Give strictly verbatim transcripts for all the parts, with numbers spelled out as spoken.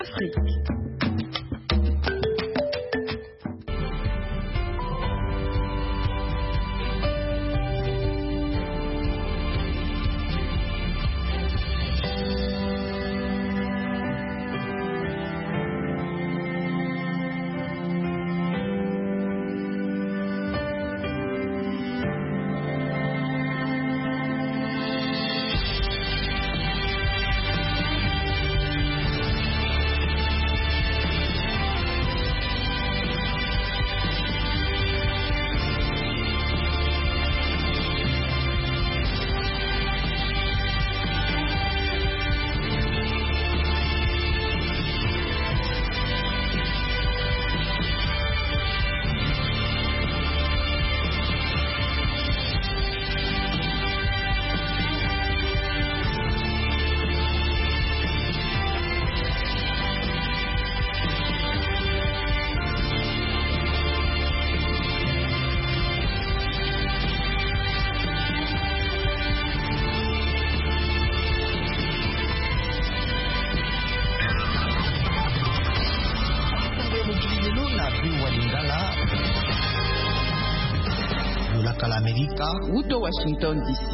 Udo Washington D C.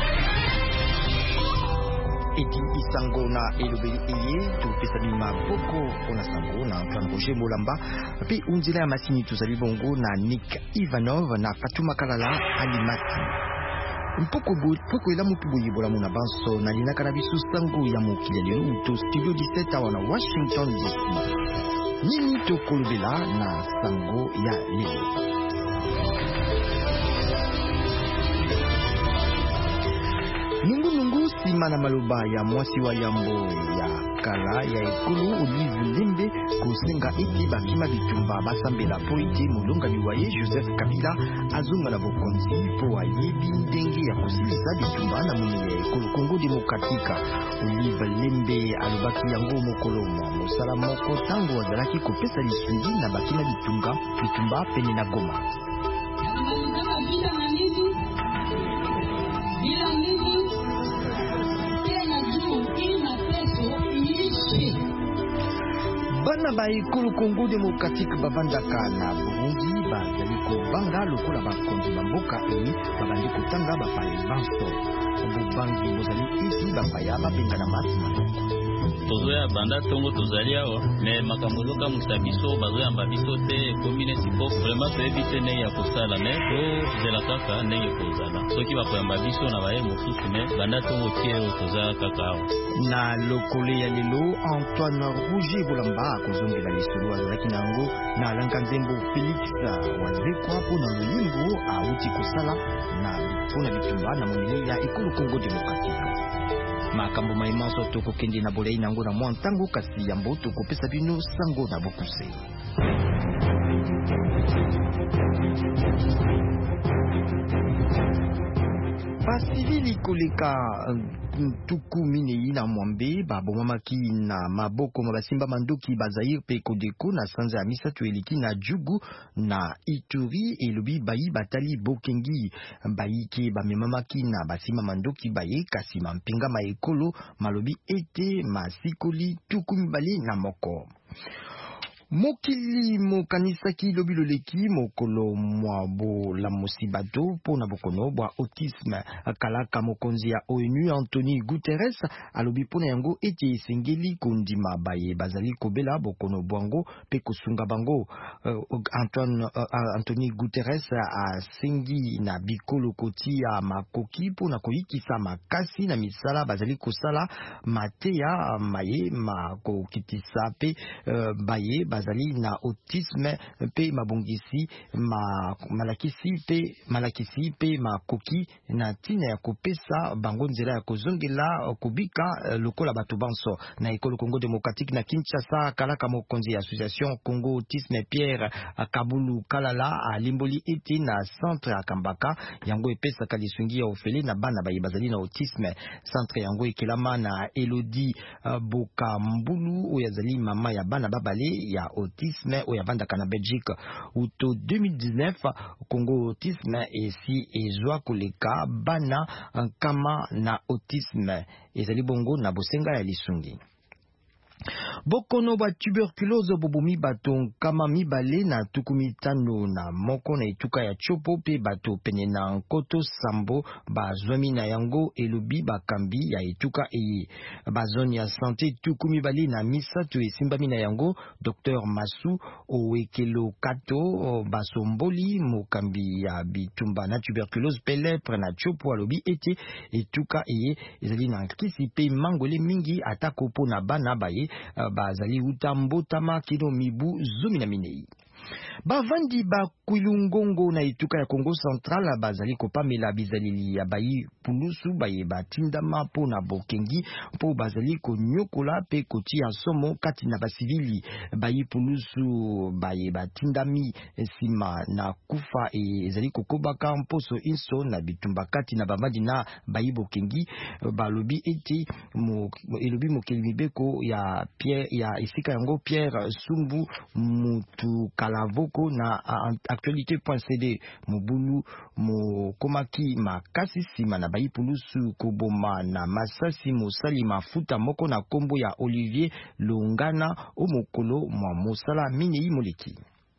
Eti isango na elobeli eye tupesani maboko pona sango na Antoine Roger Molamba pe unzila ya masini tuzali bongo na Nick Ivanov na Fatuma Kalala Alimati. Mpoko bo poko ela mutu boyebola mona banso na linaka na biso sango ya mokili lelo to studio dix-sept awa na Washington D C. Nini tokolobela na sango ya lelo. Nungu nungu simana maloba ya mwasi wa yambo ya kala ya ekolo Olive Lembe kosenga eti bakima bitumba basambela po ete molonga liwaye Joseph Kabila azonga na bokonzi po ayebi ndenge ya kosilisa bitumba na moni ya ekolo Congo Demokratika. Olive Lembe alobaki yango mokolo mwa mosala moko tango azalaki kopesa lisungi na bakima bitumba bitumba pene na Goma. Bana ba ekolo Congo Demokratique bavandaka na Burundi bazali kobanga lokola bakonzi bamboka eni babandi kotanga bapaya banso bobangi bozali esi bapaya babengana masi maloko. Tozoya banda tongo tozali awa me makambo zoka musabiso bazoyamba biso te komine siko vraiment toyebi te ndenge ya kosala me tozela kaka ndenge kozala soki bakoyamba biso na baye mosusu me banda tongo tie oyo tozala kaka awa. Na lokole ya lelo Antoine Roger Molamba akozongela lisolo azalaki nango na Lanka Nzembo Felix wazekwa mpona loyingo auti kosala na mpona bitumba na monene ya ekolo Congo Demokratique. Makambo maimanso tokokende na bolei nango na mwa ntango kasi yambo tokopesa bino sango na bokuse. Basivili koleka tuku minei na mwambe babomamaki na maboko mabasimba mandoki bazair pe kodeko na sanza ya misato eliki na Jugu na Ituri elobi bayi batali bokengi bayike bamemamaki na basimba mandoki baye kasi mampinga maekolo malobi ete masikoli tuku mibali na moko. Mokili mokanisaki lobilo leki mokolo mwabo la musibato pona bokono bwa autisme kalaka mokonzi ya O N U Anthony Guterres alobi pona yango eti esengeli kondima baye bazali kobela bokono bwango pe kosunga bango. uh, Antoine uh, Anthony Guterres asengi na bikolo koti ya makoki pona koyikisa makasi na misala bazali kosala mateya maye makokitisa pe uh, baye bazali na autisme pe mabongisi ma malakisi pe malakisi pe makoki na tina ya kopesa bango nzela ya kozongela kubika lokola bato banso na ekolo Congo Demokratique na Kinshasa. Kalaka mokonzi ya Association Congo Autisme Pierre Kabulu Kalala alimboli eti na centre ya Kambaka yango epesa kalisungi ya ofele na bana baye bazali na autisme. Centre yango ekelama na Elodie uh, Boka Mbulu oyazali mama ya bana babale ya autisme oyavandaka na Belgique. Uto deux mille dix-neuf Congo Autisme esi ezwa koleka bana kama na autisme ezali bongo na bosenga ya lisungi. Bokono ba tuberculose bobomi bato kama mibale na tukumitano na moko na etuka ya chopo pe bato pene na nkoto sambo bazwami na yango elobi bakambi ya etuka eye. Bazoni ya sante tukumibale na misato esimbami na yango Docteur Masu Owekelo Kato basomboli mokambi ya bitumba na tuberculose pe lepre na chopo alobi ete etuka eye ezali na kisi pe mangole mingi atako po na bana baye bazali utambotama kino mibu zumi na minei. Bavandi ba kwilungongo na etuka ya Congo Central bazali kopamela bizalili ya bayi pulusu baye batindama po na bokengi po bazali konyokola pe kotia somo kati na basivili bayi pulusu baye batindami sima na kufa e ezali kokobaka mposo inso na bitumba kati na bavandi na bayi bokengi balobi eti mo elobi mokeli beko ya Pierre ya esika yango Pierre Sumbu mutu Kalavoko na actualité point c d mobulu mokomaki makasi sima na bayi pulusu koboma na masasi mosali mafuta moko na kombo ya Olivier Longana o mokolo mwa mosala minei moleki.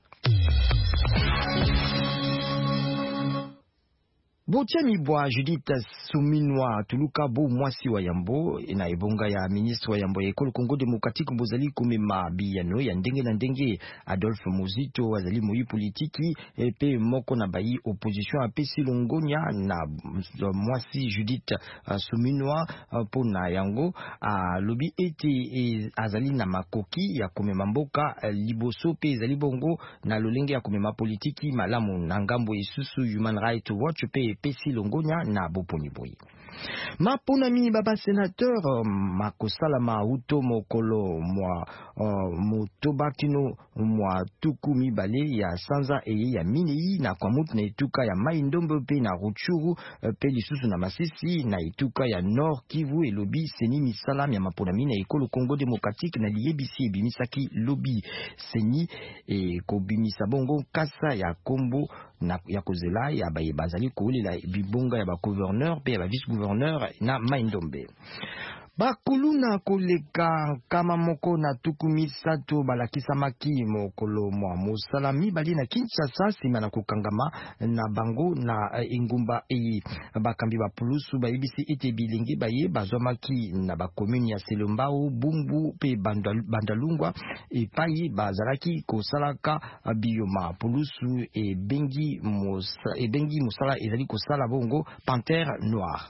Botiami bwa Judith Suminwa tuluka bo mwasi wa yambo na ebonga ya ministre wa yambo ya ekolo Congo Démocratique bozali komema biyano ya ndenge na ndenge. Adolphe Muzito azali moyi politiki pe moko na bayi opposition apesi longonya na mwasi Judith Suminwa po na yango lobi ete azali na makoki ya komema mboka liboso pe ezali bongo na lolenge ya komema politiki malamu na ngambo isusu Human Rights Watch pe pesi longonya na boponi boyi. Maponami baba sénateur makosala mauto mokolo mwa uh, motobakino mwa tuku mibale ya sanza eye ya minei na kwa mutu na etuka ya Mai Ndombe pe na Rutshuru pe lisusu na Masisi na etuka ya Nord Kivu elobi seni misala ya maponami na ekolo Congo Démocratique na liyebisi ebimisaki lobi seni e kobimisa bongo kasa ya kombo na ya kozela ya baye bazali kolela bibonga ya ba gouverneur pe ya ba vice gouverneur na Mai Ndombe. Bakuluna koleka kama moko na tukumi sato balakisa maki mokolo mwa mosala mibali na Kinshasa sima na kokangama na bango na ingumba e bakambi ba pulusu ba I B C ete bilingi baye bazwamaki na ba commune ya Selombao Bumbu pe Bandalungwa e payi bazalaki kosalaka bioma pulusu e bengi mosa e bengi mosala ezali kosala bongo Panthère Noire.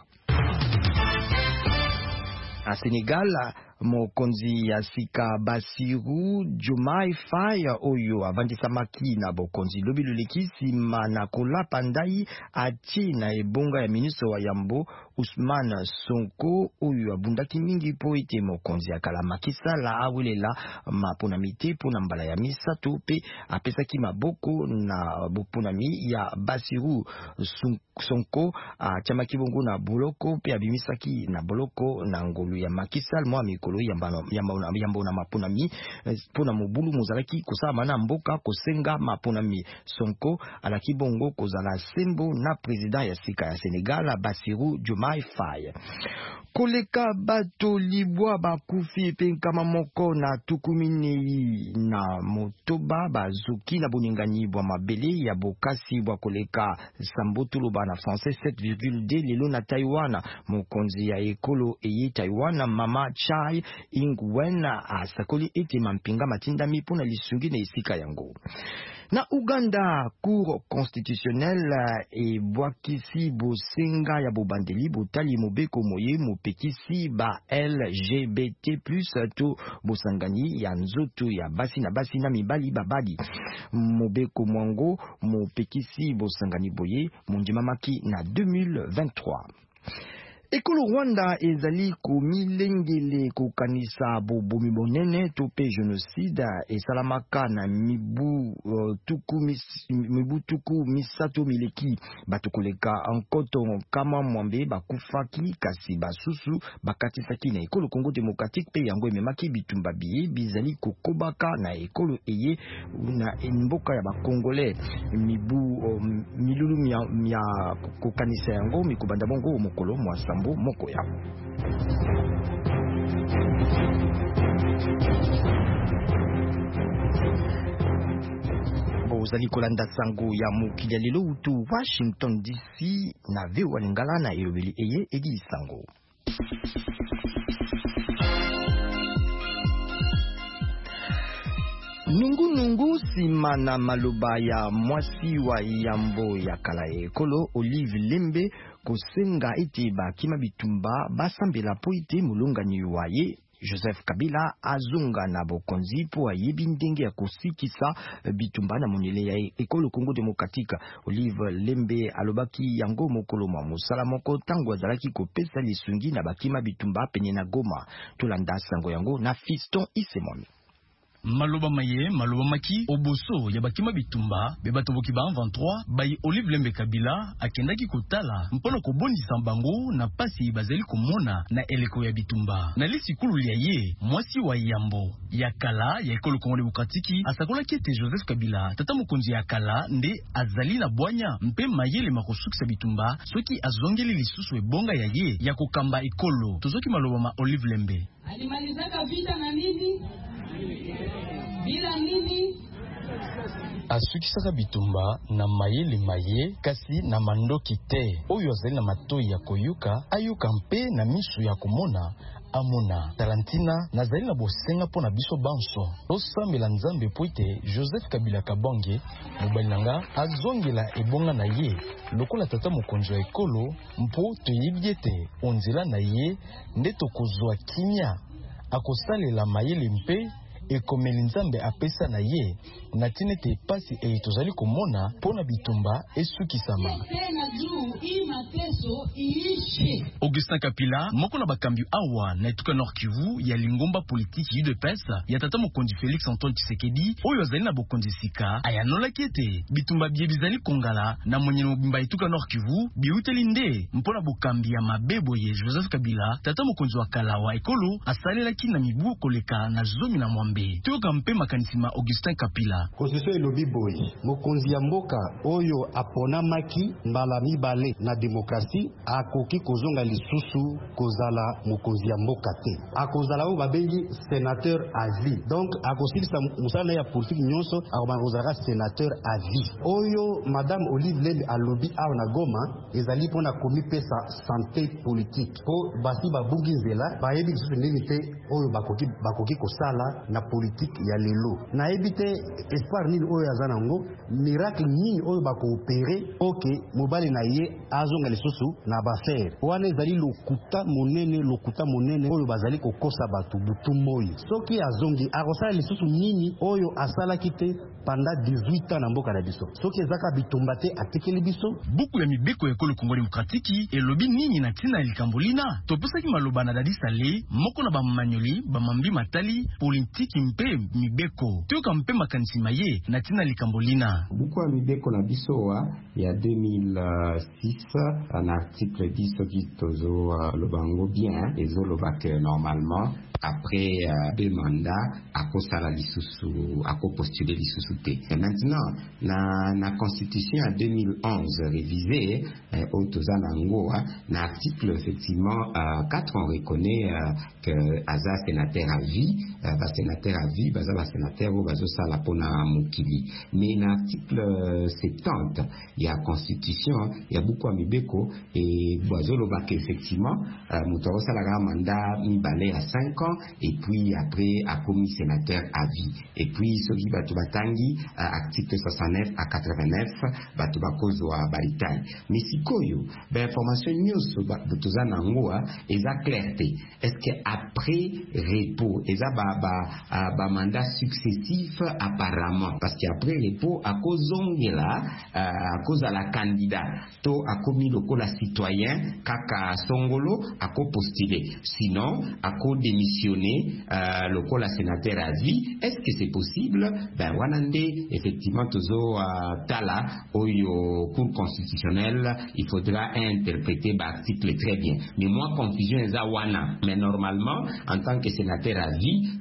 A Sénégal, mokonzi ya sika Basiru Diomaye Faye oyo avandisa maki na bokonzi lobi loleki sima na kolapa ndai atie na ebonga ya ministre wa yambo Ousmane Sonko oyo abundaki mingi po ete mokonzi akala makisala awelela maponami te pona mbala ya misato pe apesaki maboko na boponami ya Basiru Sonko atiamaki bongo na boloko pe abimisaki na boloko na ngolu ya makisala mwa mikolo yamba yamba na maponami pona mobulu mozalaki kosala mana mboka kosenga maponami. Sonko alaki bongo kozala sembo na president ya sika ya Sénégal Bassirou Diomaye Faye. Koleka bato libwa bakufi pe kama moko na tukumini na motoba bazuki na boningani bwa mabele ya bokasi bwa koleka sambotulo ba na français sept virgule deux lelo na Taiwan. Mokonzi ya ekolo eye Taiwan Mama Chai Ing-wen asakoli ete mampinga matindami pona lisungi na esika yango. Na Uganda, cour constitutionnelle e bwakisi bosenga ya bobandeli botali mobeko moye mopekisi ba L G B T plus to bosangani ya nzoto ya basi na basi na mibali babadi. Mobeko mwango mopekisi bosangani boye munjimamaki na deux mille vingt-trois. Ekolo Rwanda ezali komilengele kokanisa bobomi bonene to pe genocide esalamaka na mibu uh, tuku mis, mibu tuku misato mileki batukoleka ankoto kama mwambe bakufaki kasi basusu bakatisaki na ekolo Congo Démocratique pe yango ememaki bitumba biye bizali kokobaka na ekolo eye na mboka ya bakongole mibu uh, milulu mia, mia kokanisa yango mikobanda bongo mokolo mwasa moko ya. Ozali kolanda sango ya mokili ya lelo utu Washington D C na V O A Lingala na elobeli eye edi sango. Nungu nungu sima na maloba ya mwasi wa yambo ya kala ekolo Olive Lembe kosenga ete bakima bitumba basambela po ite mulongani waye Joseph Kabila azunga na bokonzi po ayebi ndenge ya kosikisa bitumba na monele ya ekolo Congo Demokratika. Olive Lembe alobaki yango mokolo mwa mosala moko tango azalaki kopesa lisungi na bakima bitumba penye na Goma. Tolanda sango yango na Fiston Isemon. Maloba maye, maloba maki, oboso ya bakima bitumba, bebato boki ba vingt-trois, bayi Olive Lembe Kabila, akendaki kotala, mpono kobondi sambango, na pasi bazeli komona, na eleko ya bitumba. Na lisi kulu ya ye, mwasi wa yambo, ya kala, ya ekolo Congo Demokratiki, asakola kiete Joseph Kabila, tata mokonzi ya kala, nde azali na boanya, mpe maye le makosukisa bitumba, soki azongeli lisusu ebonga ya ye, ya kokamba ekolo, tozoki maloba ma Olive Lembe. Alimalizaka vita na nini? Bila nini? Asukisaka bitumba na mayele maye kasi na mandoki te. Oyo azali na matoi ya koyuka, ayuka mpe na misu ya komona amona. Tarantina nazali na bosenga po na biso banso. Osambela nzambe po ite Joseph Kabila Kabange mobali nanga azongela ebonga na ye lokola tata mokonzi wa ekolo mpo toyebi ete onzela na ye nde tokozwa kimia akosalela mayele mpe ekomeli nzambe apesa na ye na tinete pasi e tozali komona pona bitumba esukisama. Augustin Kapila moko na bakambi awa na etuka Nord Kivu ya lingomba politiki U D P S ya tata mokonzi Félix Antoine Tshisekedi oyo azali na bokonzi sika ayanola kete bitumba bie bizali kongala na mwenye mobimba etuka Nord Kivu biuteli nde mpona bokambi ya mabebo ye Joseph Kabila tata mokonzi wa kala wa ekolo asalelaki na mibu koleka na zomi na mwambe. Toka mpe makanisima Augustin Kapila. Konstitution elobi boye mokonzi ya mboka oyo apona maki mbala mibale na demokrasi akoki kozonga lisusu kozala mokonzi ya mboka te. Akozala o babengi sénateur à vie. Donc akosikisa musala ya politique nyonso akokozala sénateur à vie. Oyo madame Olive Lembe alobi awa na Goma ezali pona komi pesa santé politique. Po basi babungi nzela bayebi lisusu ndeni te oyo bakoki bakoki kosala na politique ya lelo. Na ebite espoir nini oyo azana ngo miracle nini oyo bakoopere oke mobali na ye azonga lisusu na bafaire. Wana ezali lokuta monene lokuta monene oyo bazali kokosa batu butu moi. Soki azongi akosala lisusu nini oyo asala kite panda dix-huit ans na mboka na biso. Soki ezaka bitumba te atekeli biso. Buku ya mibeko ya ekolo Congo Demokratiki elobi nini na tina likambolina. Topesaki maloba na Dadi Sale moko na bamanyoli bamambi matali politiki mpe mibeko. Toka mpe makanisi maye na tina likambolina. Buku ya mibeko na biso wa ya deux mille six un article dix qui tozo uh, lobango bien ezo lobake normalement après uh, deux mandats à kosala lisusu à postuler lisusu te. Et maintenant na na constitution en deux mille onze révisée euh, au tozanango na article effectivement uh, quatre on reconnaît uh, que aza sénateur à vie uh, ba sénateur à vie baza ba sénateur ou bazo sala pona mukili. Mais na article soixante il y a constitution il y a beaucoup à mibeko et bazo lobake effectivement uh, mutoro sala mandat mibale à cinq ans et puis après a commis sénateur à vie. Et puis soki batu batangi uh, article soixante-neuf à quatre-vingt-neuf batu bakozo a baritai. Mais sikoyo ben information nyonso batuza nango eza clarté. Est-ce que après repos eza ba ba ba mandat successif apparemment parce qu'après repos a kozongela a cause à la candidat to a commis lokola citoyen kaka songolo a ko postuler sinon a ko démissionner euh, lokola sénateur à vie. Est-ce que c'est possible? Ben wanande effectivement tozo uh, tala oyo cour constitutionnelle il faudra interpréter l'article très bien. Mais moi confusion eza wana. Mais normalement en tant que sénateur à vie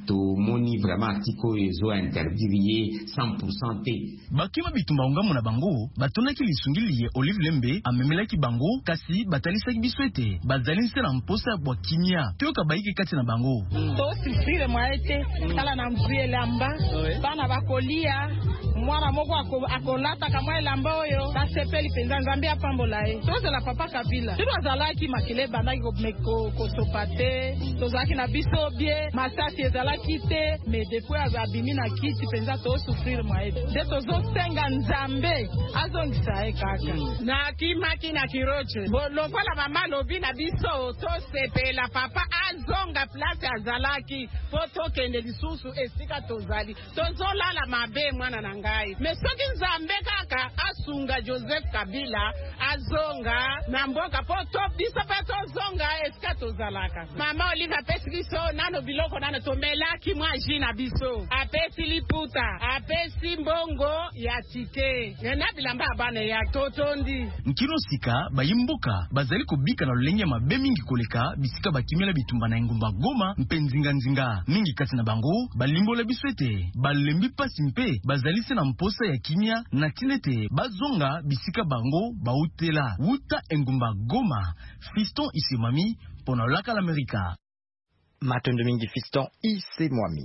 to moni vraiment article ezo interdire cent pour cent te. Bakima bitumba ongamo na bango batonaki lisungili ye Olive Lembe amemelaki bango kasi batalisaki biswete bazali nsena mposa bwa kimia toyoka baiki kati na bango to sifire mwaete kala na mvuye lamba bana bakolia mwana moko akolata kama elamba oyo basepeli penza nzambe apambola ye toza la papa Kabila tiro azalaki makile bandaki ko kosopate tozaki na biso bie masasi ezalaki te mais depuis abimi na kiti penza to souffrir mwaete de tozo senga nzambe azongisa ye kaka na kimaki na kiroche lokola mama lobi na biso to sepela papa azonga place azalaki foto kende lisusu esika tozali tozolala mabe mwana na ngai mais soki nzambe kaka asunga Joseph Kabila azonga na mboka poto biso pe tozonga esika tozalaka mama Olive apesi biso nano biloko nano tomelaki mwa jina biso apesi liputa apesi mbongo ya tike na bilamba abane ya totondi nkino sika bayimboka bazali kobika na lolenge mabe mingi koleka bisika bakimela bitumba na ngumba Goma mpenzinga nzinga mingi kati na bango balimbola biswete balembi pasi mpe bazali se na mposa ya kimia na tinete bazonga bisika bango bautela wuta engumba Goma. Fiston Isemwami pona laka l'Amerika. Matondo mingi Fiston Isemwami.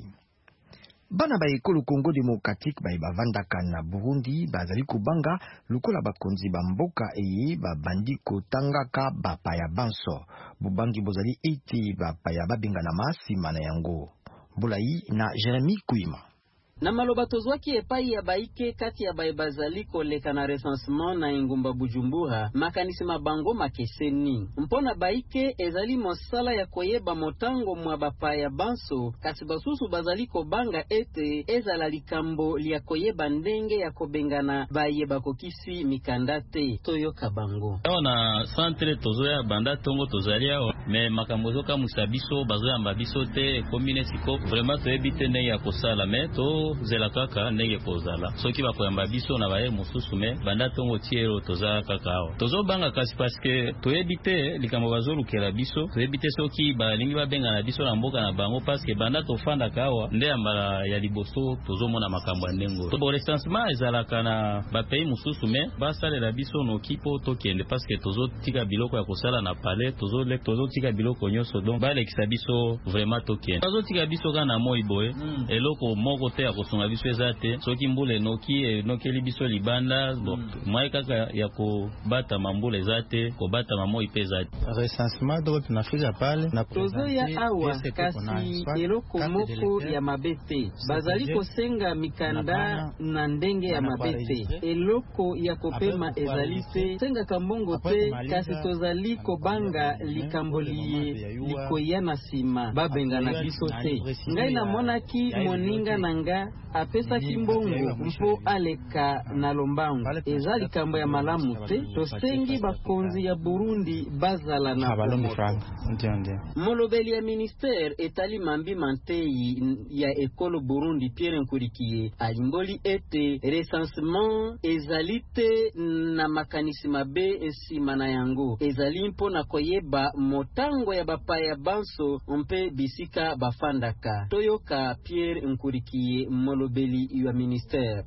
Bana ba ekolo Congo Démocratique ba bavandaka na Burundi bazali kubanga lukola bakonzi ba mboka eye ba bandi kotangaka ba paya banso bubangi bozali eti ba paya babenga na masima na yango Bulai na Jeremy Kuima. Na maloba tozwaki epai ya baike kati ya baibazali koleka na recensement na ingumba Bujumbura makanisi mabango makeseni mpona baike ezali mosala ya koyeba motango mwa bapaya banso kasi basusu bazali kobanga ete ezala likambo lia koyeba ndenge ya kobengana bayeba kokisi mikandate toyoka bango na centre tozoya banda tongo tozali awa me makambo zoka musabiso bazoya mbabiso te commune siko vraiment toyebite ndenge ya kosala me to zela kaka ndenge kozala soki bakoyamba biso na baye mususu me banda tongo tiero toza kaka awa tozo banga kasi parce que toyebite likambo bazolukela biso toyebite soki balingi babenga na biso na mboka na bango parce que banda tofanda kawa nde ambala ya liboso tozo mona makambo ndengo to recensement ezalaka na ba pays mususu me basalela biso no kipo tokende parce que tozo tika biloko ya kosala na palais tozo le tozo tika biloko nyonso donc ba lekisa biso vraiment tokende tozo tika biso kana moi boye mm. eloko moko te songa biso ezate soki mbule noki nokeli biso libanda bon moi kaka ya ko bata mambule ezate ko bata mamo ipezate recensement do tunafika pale na tozo ya awa kasi eloko moko ya mabete bazali kosenga mikanda na ndenge ya mabete eloko ya kopema ezali te senga kambongo te kasi tozali kobanga likamboliye likoya na sima babenga na biso te ngai na monaki moninga nanga apesa kimbongo mpo aleka na lombango eza likambo ya malamu te tosengi bakonzi ya Burundi bazala na balombi franga molobeli ya ministère etali mambi mantei ya ekolo Burundi Pierre Nkurikiye alimboli ete recensement ezali te na makanisi mabe ensima na yango ezali mpo na koyeba motango ya bapaya banso mpe bisika bafandaka toyoka Pierre Nkurikiye molobeli ya ministère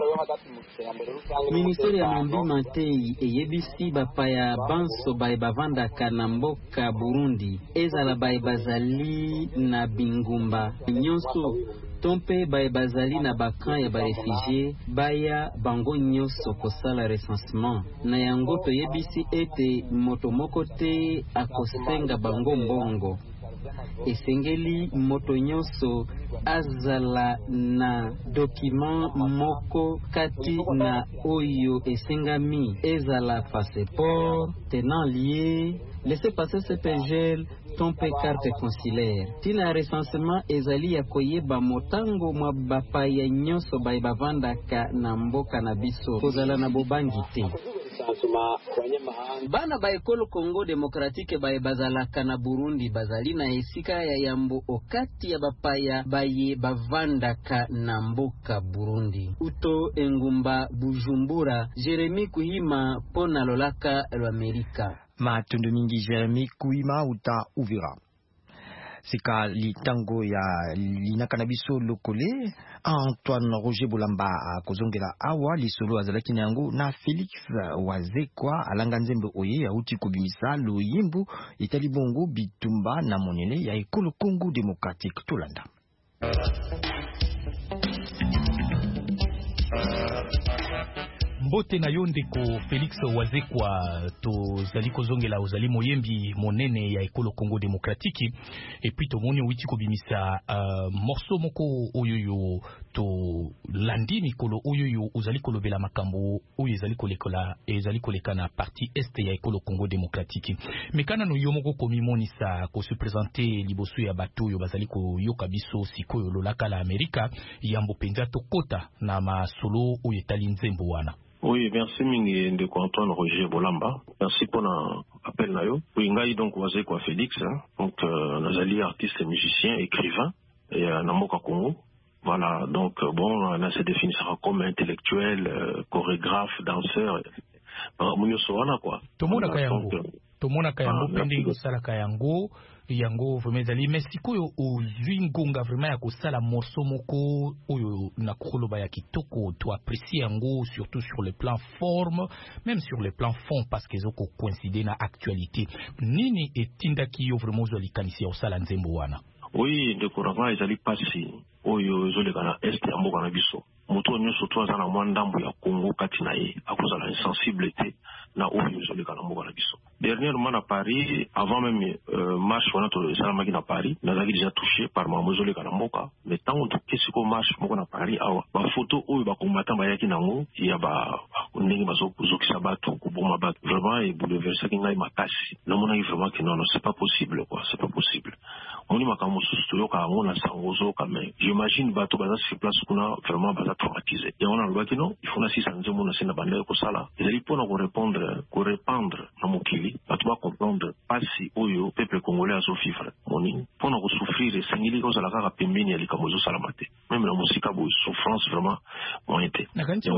ministère ya mambi mantei eyebisi bapaya banso bae bavandaka na mboka Burundi ezala bae bazali na bingumba nyonso tompe bae bazali na bakan ya barefugie baya bango nyonso kosala recensement na yango toyebisi ete moto moko te akosenga bango mbongo esengeli moto nyonso azala na document moko kati na oyo esengami ezala passeport tenant lié laissez-passer C P G L tompe carte consulaire tina recensement ezali ya koyeba motango mwa bapaya nyonso bae bavandaka na mboka na biso kozala na bobangi te bana ba ekolo Congo Démocratique bae bazalaka na Burundi bazali na esika ya yambo okati ya bapaya baye bavandaka na mboka Burundi uto engumba Bujumbura Jeremy Kuhima pona lolaka l'Amerika Matundu mingi Jeremy Kuima uta Uvira. sika litango ya linaka na biso lokole Antoine Roger Bolamba akozongela awa lisolo azalaki na yango na Felix Wazekwa alanga nzembe oye auti kobimisa loyimbu etali bongo bitumba na monene ya ekolo Congo Démocratique tolanda. Mbote na yo ndeko Felix Wazekwa tozali kozongela ozali moyembi monene ya ekolo Congo Démocratique et puis tomoni witi kobimisa uh, morceau moko oyoyo to landi mikolo oyoyo ozali kolobela makambo oyo ezali kolekola ezali koleka na partie est ya ekolo Congo Démocratique mekana no yo moko komimonisa ko se présenter liboso ya bato yo bazali koyoka biso sikoyo lolaka la Amerika yambo penza to kota na masolo oyo etali nzembo wana. Oui, merci mingi ndeko Antoine Roger Bolamba. Merci pour l'appel na yo. Oui, ngai donc Wazekwa Félix, hein. Donc euh, nazali artiste, musicien, écrivain et euh, namoka Congo. Voilà, donc euh, bon, on a se définira comme intellectuel, euh, chorégraphe, danseur. Euh, Munyo soana quoi. Tomona kayango. Tomona kayango pending sala kayango. Yango vemezali mesiko yo ozwingonga vraiment ya kosala morceau moko oyo na koloba ya kitoko to apprécier yango surtout sur le plan forme même sur le plan fond parce que zoko coïncider na actualité nini etindaki yo vraiment zo likanisi ya osala nzembo wana. Oui, de courant ezali pasi oyo zo lekana est ya mboka na biso moto nyonso to azana mwa ndambo ya Congo kati na ye akozala insensibilité na oyo zo lekana mboka na biso. Dernièrement à Paris, avant même euh, marche on a tout ça maki na Paris, nous avons déjà touché par Mamozole Kanamoka. Mais tant on qu'est-ce qu'on marche moko na Paris awa. Ba photo oyo ba combattant ba yaki nango, il y a ba ndenge bazo zoki sabatu ko boma bat. Vraiment et bouleversé ki ngai makasi. Non mona vraiment que non non c'est pas possible quoi, c'est pas possible. On y makamo susto yo ka ngona sangozo kama. J'imagine bato baza sur place kuna vraiment baza traumatisé. Et on a le baki non, il faut na six cents mona sina bande ko sala. Ils allaient pour nous répondre, ko répandre na mokili. Bato ba comprendre pas si oyo peuple congolais a souffrir moni pour nous souffrir et singili ko sala ka pembeni ya likamozo salamate. Même la musique bo souffrance vraiment moyente. Na kanti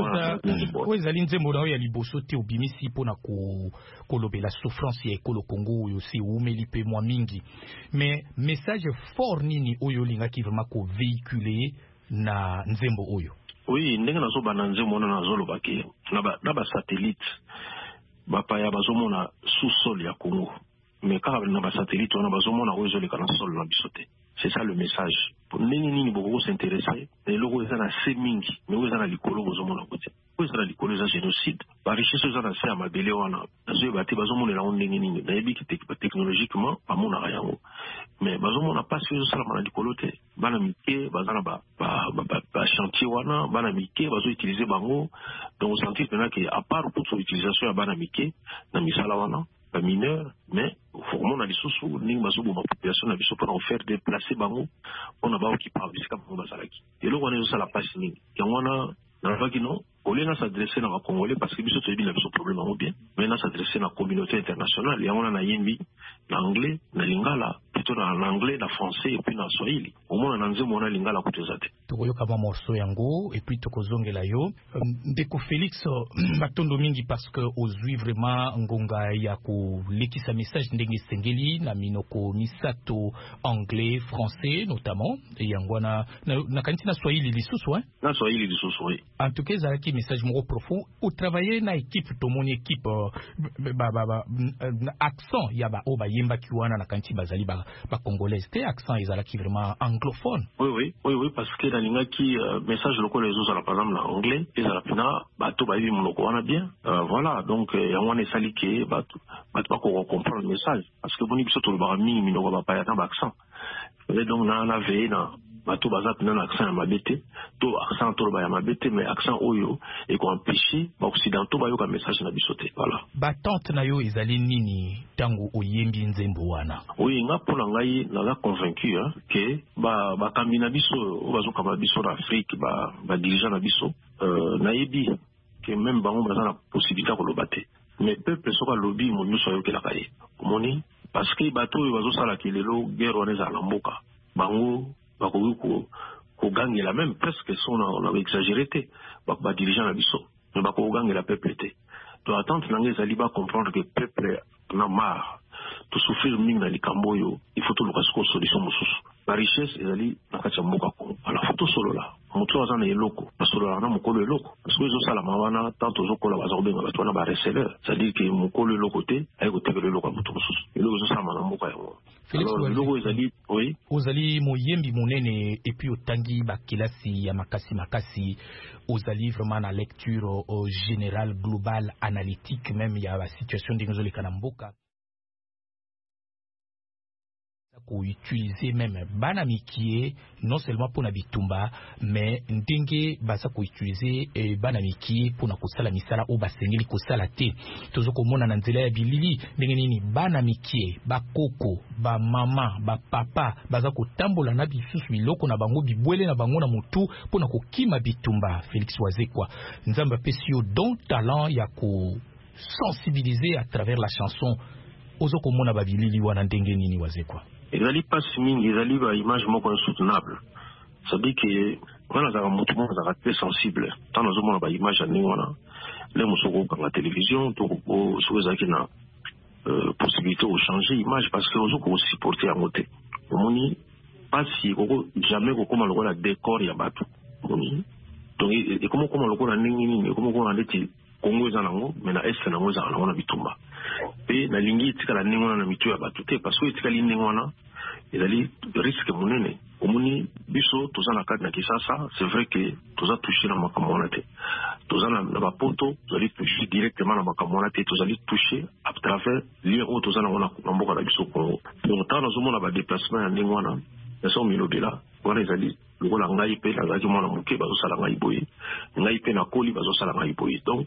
ko ezali nzembo na yo ya liboso te obimisi pona ko kolobela souffrance ya ekolo Congo yo si umeli pe mwa mingi. Mais message fort nini oyo lingaki vraiment ko véhiculer na nzembo oyo. Oui, ndenge nazo bana nzembo na nazo lobaki na ba na ba satellite bapaya bazomona sous-sol ya Congo. Mais quand on a un satellite, on a besoin de le sol na bisote. C'est ça le message. Pour nini nini beaucoup s'intéresser, les logos ils en a semingi, mais ils en a likolo bazomona côté. Ils en a likolo za génocide. Par richesse ils en a fait à mabele wana. Azo bati bazomona la nini nini. Na yebi technologiquement pas mon arayango. Mais bazomona pas sur ça la likolo te. Bana mike, bazana ba ba ba chantier wana, bana mike, bazo utiliser bango. Donc on sentit maintenant que à part pour son utilisation ya bana mike, na misala wana. Pas mineur, mais formons les sous-sous, nous avons ma population na biso pour en faire déplacer bango, on a pas qui parle jusqu'à Bazalaki. Et là on est aussi à la passe ni. Et on a dans le qui non, au lieu de s'adresser dans la Congolais parce que biso te dit la biso problème en bien, mais là s'adresser dans la communauté internationale. Et on a na yembi, l'anglais, na lingala, plutôt en anglais, na français et puis na swahili. Au moins on a nzembo on a lingala kutezate. Tokoyoka ba morceau yango et puis tokozongela yo. Ndeko Félix batondo mingi parce que ozui vraiment ngonga ya ko lekisa message ndenge sengeli na minoko misato anglais, français notamment et yango na na kanti na swahili lisusu hein. Na swahili lisusu oui. En tout cas zalaki message moko profond ou travailler na équipe to mon équipe ba ba ba accent ya ba o ba yemba kiwana na kanti bazali ba ba congolais te accent ezalaki vraiment anglophone. Oui oui oui oui parce que dans lingaki uh, message loko les autres par exemple en anglais et ça la pina bato ba yi monoko wana bien uh, voilà donc ya wana salike bato bato pas ko comprendre le message parce que boni biso to le ba mingi minoko ba pa ya na accent et donc na na veille na bato baza pina na accent ya mabete to accent to ba ya mabete mais accent oyo et ko empêcher ba occidentaux ba yo ka message na bisote voilà ba tante na yo ezali nini tango oyembi nzembo wana. Oui nga pona ngai na convaincu hein que ba ba kambina biso o bazo ka ba biso na Afrique ba ba dirigeant na biso euh na yebi que même bango baza na possibilité ko lobate mais peuple soka lobby mo nyuso yo kela kai komoni parce que bato yo bazo sala kelelo guerre wana za lamboka bango bakoki ko ko gagner même presque son on a exagéré te ba ba dirigeant na biso mais bako gagner la peuple te to attente nange zali ba comprendre que peuple na marre to souffrir mingi na likambo yo il faut to lokasiko solution mosusu la richesse ezali na kati ya mboka Congo ala faut to solola moto azana eloko basolola na mokolo eloko parce que zo sala mawana tant tozokola bazobenga bato wana ba reseller c'est-à-dire que mokolo eloko te ayi kotekela eloko moto mosusu eloko zo sala na mboka yango. Alors eloko ezali oui ozali moyembi monene et puis otangi bakilasi ya makasi makasi ozali vraiment na lecture au général global analytique même ya la situation d'ingozoleka na mboka ko utiliser même bana mikie non seulement pour na bitumba mais ndenge basa ko utiliser eh, bana mikie pour na kosala misala o basengeli kosala te tozo komona na nzela ya bilili ndenge nini bana mikie bakoko ba mama ba papa baza ko tambola na bisusu biloko na bango bibwele na bango na mutu pour na kokima bitumba. Félix Wazekwa nzamba pesio don talent ya ko sensibiliser à travers la chanson ozo komona ba bilili wana ndenge nini Wazekwa ezali pasi mingi ezali ba image moko insoutenable c'est-à-dire que wana za mutu mo za très sensible tant nous omona ba image ani wana le musoko kwa télévision to ko soza kina possibilité de changer image parce que ozoko supporter à moté omoni pasi koko jamais ko koma lokola décor ya bato omoni donc et comment comment lokola ningi ningi comment ko ndeti Congo za nango mais na est nango za na bitumba pe na lingi tikala ningona na mitu ya bato te parce que tikali ningona ezali risque monene omoni biso tozana kati na Kisasa c'est vrai que toza toucher na makambo wana te tozana na bapoto tozali toucher directement na makambo wana te tozali toucher à travers lien o tozana wana na mboka na biso Congo donc tant nazomona ba déplacement ya ningona na so milobela wana ezali lokola ngai pe la zaki mwana muke bazosala ngai boye ngai pe na koli bazosala ngai boye donc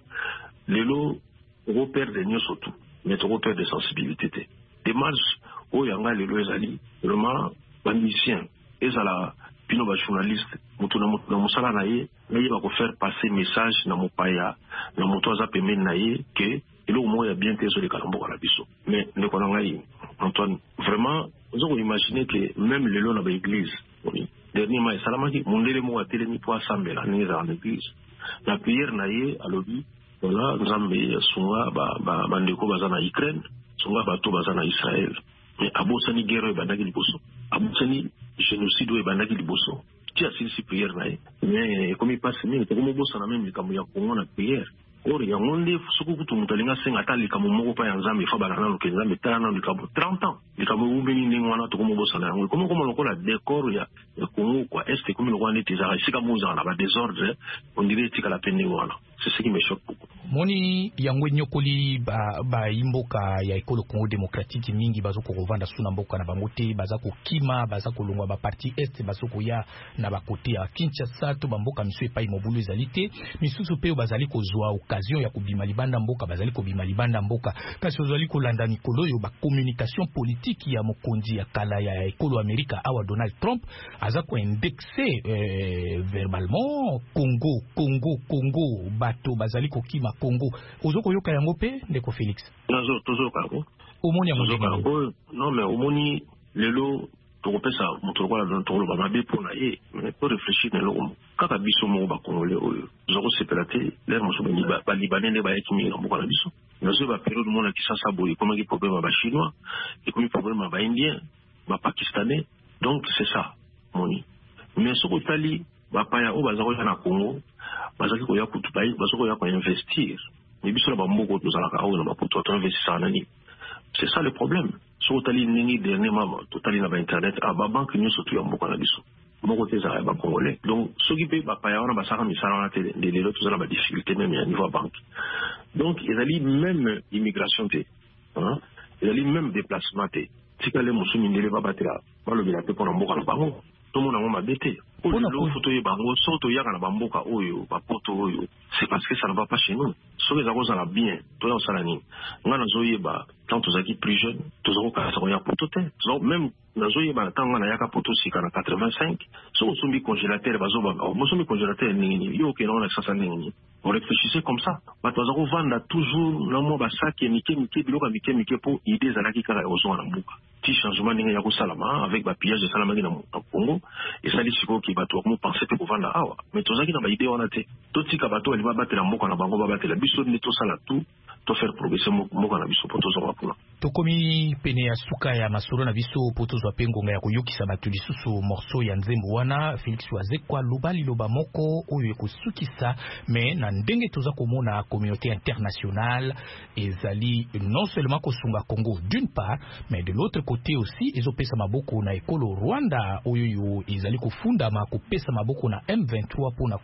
lelo repère de nyonso tout mais to repère de sensibilité te démarche o yanga lelo ezali vraiment ba musicien ezala pino ba journaliste mutu na mutu na musala na ye naye ba ko faire passer message na mopaya na mutu aza pemeni na ye que elo mo ya bien tezo le kalambo la biso mais ne kona ngai Antoine vraiment vous avez imaginé que même lelo na ba église oui dernièrement salamaki mondele mo atelemi po asambela ninga en église la prière na ye alobi voilà nzambe sunga ba ba bandeko bazana Ukraine sunga bato bazana Israël mais abosani guerre bandaki liboso abosani génocide bandaki liboso ti asisi prière na ye mais comme il passe mingi to comme bosa na même likambo ya Congo na prière or ya ngonde suku kutu mutalinga senga ta likambo moko pa ya nzambe fa balana lo kenzambe tana likambo trente ans likambo ubeni ndingwana to comme bosa na yango comme comme lokola décor ya ya Congo quoi est ce comme le rwanda tizara sika muza na ba désordre on dirait tika la peine wana c'est ce qui me choque beaucoup moni yango nyokoli ba ba imboka ya ekolo Congo démocratique mingi bazoko kovanda suna mboka na bangote bazako kima bazako longwa ba parti est bazoko ya na ba côté ya Kinshasa to bamboka miso epai mobulu ezalité misusu pe bazali kozwa occasion ya kubima libanda mboka bazali kubima libanda mboka kasi ozali kolanda mikolo yo ba communication politique ya mokonzi ya kala ya ekolo Amerika awa Donald Trump azako indexer euh, verbalement Congo Congo Congo bato bazali kokima Congo ozoko yoka yango pe ndeko Félix nazo tozoka ko omoni ya mozoko non mais omoni lelo to kopesa moto kwa la ntolo ba mabe pona ye mais pour réfléchir na lo kaka biso mo ba congolais oyo zoko separaté l'air mo sobengi ba libanais ne ba ekimi na mboka na biso nazo ba période mo na Kisasa boye comme ki problème ba chinois et comme problème ba indien ba pakistanais donc c'est ça moni mais soko tali ba paya o bazako na Congo bazaki ko ya kutubai bazako ya ko investir mais biso la ba mboko tozala ka o na ba poto to investir na ni c'est ça le problème so tali ningi dernièrement totali na ba internet a ba banque ni surtout ya mboko na biso mboko teza ba congolais donc so ki pe ba paya wana ba saka misala na te de lelo tozala ba difficulté même à niveau banque donc ils allaient même immigration te hein ils allaient même déplacement te tikale musumi ndele ba batela ba lo bila pe pour mboka na bango tout le monde a mabete pour le photo ye bango soto yaka na bamboka oyo ba poto oyo c'est parce que ça ne va pas chez nous so les avons ça bien to ya sala ni ngana zoye ba tant tozaki plus jeune tozoko ka sa ya poto te même na zoye ba tant ngana yaka poto sika na quatre-vingt-cinq so sombi congélateur bazoba mo sombi congélateur nini yo ke na sasa nini on réfléchissait comme ça ba tozako vanda toujours na mo ba saki mike mike biloka mike mike pour idées zalaki kala ozo na mbuka ti changement ninga ya ko salama avec ba pillage de salama na Congo et ça dit siko ke ete bato bakomo pense te kovanda awa mais tozalaki na baide wana te totika bato bali babatela mboka na bango babatela biso nde tosala tout to faire progresser mboka na biso po tozwa mpona tokomi pene ya suka ya masolo na biso po tozwa pe ngonga ya koyokisa bato lisusu morceau ya nzembo wana Félix Wazekwa loba liloba moko oyo ekosukisa mais na ndenge toza komona communauté internationale ezali non seulement kosunga Congo d'une part mais de l'autre côté aussi ezopesa maboko na ekolo Rwanda oyo ezali kofundama kopesa maboko na M vingt-trois pona